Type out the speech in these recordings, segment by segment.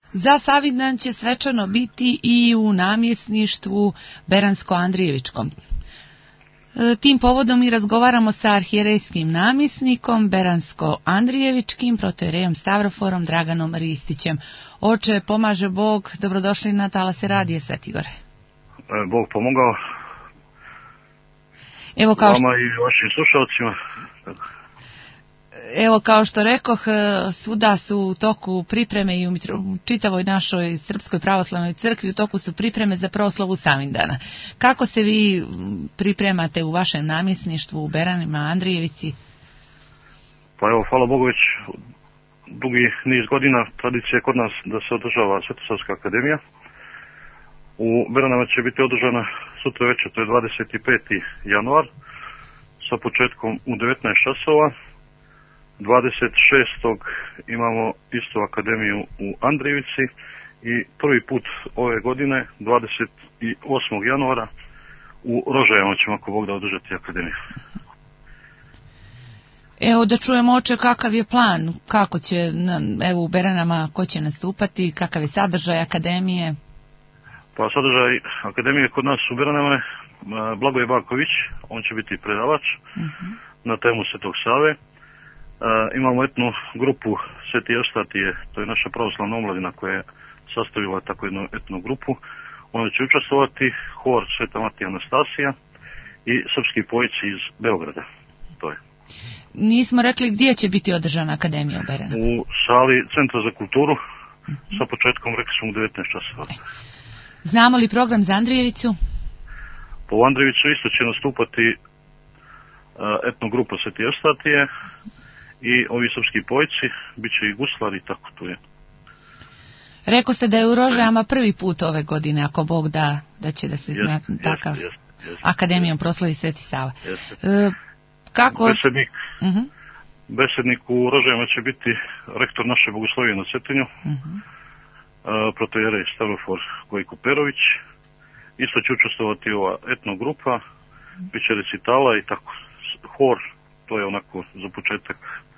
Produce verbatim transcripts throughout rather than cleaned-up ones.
Za Savindan će svečano biti i u namjesništvu Beransko-Andrijevičkom. Tim povodom mi razgovaramo sa arhijerejskim namjesnikom Beransko-Andrijevičkim protoierejom Stavroforom Draganom Ristićem. Oče, pomaže Bog, dobrodošli na talase radije Sveti Gore. Bog pomogao. Evo kao što... vama i vašim slušalcima. Evo kao što rekoh, svuda su u toku pripreme i u čitavoj našoj Srpskoj pravoslavnoj crkvi u toku su pripreme za proslavu Savindana. Kako se vi pripremate u vašem namjesništvu u Beranima, Andrijevici? Pa evo, hvala Bogu, već dugi niz godina tradicija je kod nas da se održava Svetosavska akademija. U Beranama će biti održana sutra večer, to je dvadeset peti januar, sa početkom u devetnaest časova. dvadeset šestog imamo isto akademiju u Andrijevici i prvi put ove godine, dvadeset osmog januara, u Rožajama ćemo, ako Bog da, održati akademiju. Evo da čujemo, oče, kakav je plan, kako će, evo u Beranama, ko će nastupati, kakav je sadržaj akademije? Pa sadržaj akademije kod nas u Beranama je Blagoje Baković, on će biti predavač uh-huh. na temu Svetog Save. Uh, imamo etnu grupu Sveti Eustatije, to je naša pravoslavna omladina koja je sastavila tako jednu etnu grupu. Onda će učestvovati hor Sveta Matija Anastasija i srpski pojici iz Beograda. To je. Nismo rekli gdje će biti održana akademija u Beranama. U sali Centra za kulturu uh-huh. sa početkom, rekli smo, u devetnaest časova. E. Znamo li program za Andrijevicu? Po Andrijevicu isto će nastupati uh, etno grupa Sveti Eustatije i ovi srpski pojci, bit će i guslari i tako to je. Rekao ste da je u Rožajama prvi put ove godine, ako Bog da, da će da se jest, zna takav jest, jest, akademijom jest. proslavi Sveti Sava. E, kako... Besednik, uh-huh. besednik u Rožajama će biti rektor naše bogoslovije na Cetinju, uh-huh. uh, protoierej Stavrofor Gojko Perović. Isto će učestvovati ova etno grupa, bit će recitala i tako. Hor, to je onako za početak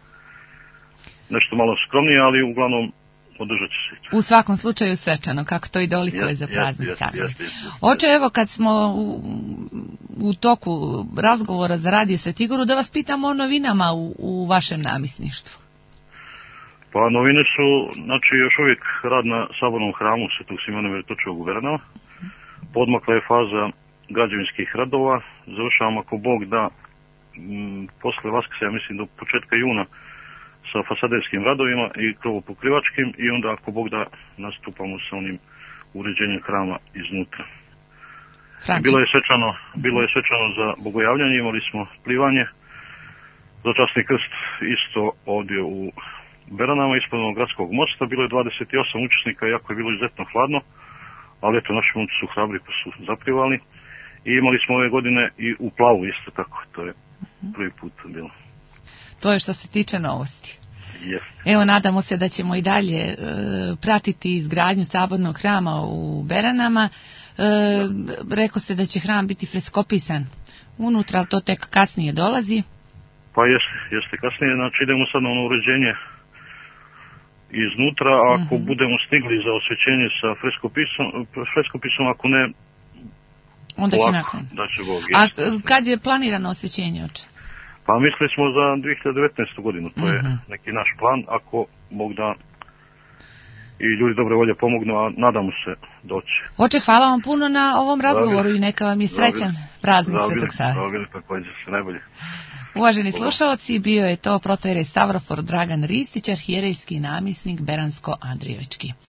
nešto malo skromnije, ali uglavnom održat će se. U svakom slučaju svečano, kako to i dolikuje za praznik Savindan. Oče, evo kad smo u, u toku razgovora za Radio Sveti Goru, da vas pitam o novinama u, u vašem namjesništvu. Pa novine su, znači, još uvijek rad na sabornom hramu Svetog Simona Velitočivog u Beranama. Podmakla je faza građevinskih radova. Završavamo, ako Bog da, m, posle Vaskrsa, ja mislim do početka juna, sa fasaderskim radovima i krovopokrivačkim, i onda, ako Bog da, nastupamo sa onim uređenjem hrama iznutra. Bilo je svečano, bilo je svečano za bogojavljanje, imali smo plivanje za časni krst isto ovdje u Beranama, ispod gradskog mosta. Bilo je dvadeset osam učesnika, iako je bilo izuzetno hladno, ali eto, naši momci su hrabri pa su zaplivali. I imali smo ove godine i u plavu isto tako, to je prvi put bilo. To je što se tiče novosti. Yes. Evo, nadamo se da ćemo i dalje e, pratiti izgradnju sabornog hrama u Beranama. E, rekao ste da će hram biti freskopisan unutra, ali to tek kasnije dolazi. Pa jeste, jeste kasnije, znači idemo sad na ono uređenje iznutra, a ako uh-huh. budemo stigli za osvećenje sa freskopisom, freskopisom ako ne, onda će nakon. Da će Bog. A kad je planirano osvećenje, oče? Pa mislili smo za dvije hiljade devetnaestu godinu, to uh-huh. je neki naš plan, ako Bog da i ljudi dobre volje pomognu, a nadamo se doći. Oče, hvala vam puno na ovom razgovoru i neka vam je srećan praznik Svetog Save. Zavili, također, sve najbolje. Uvaženi slušalci, bio je to protoierej Stavrofor Dragan Ristić, arhijerejski namjesnik Beransko-Andrijevički.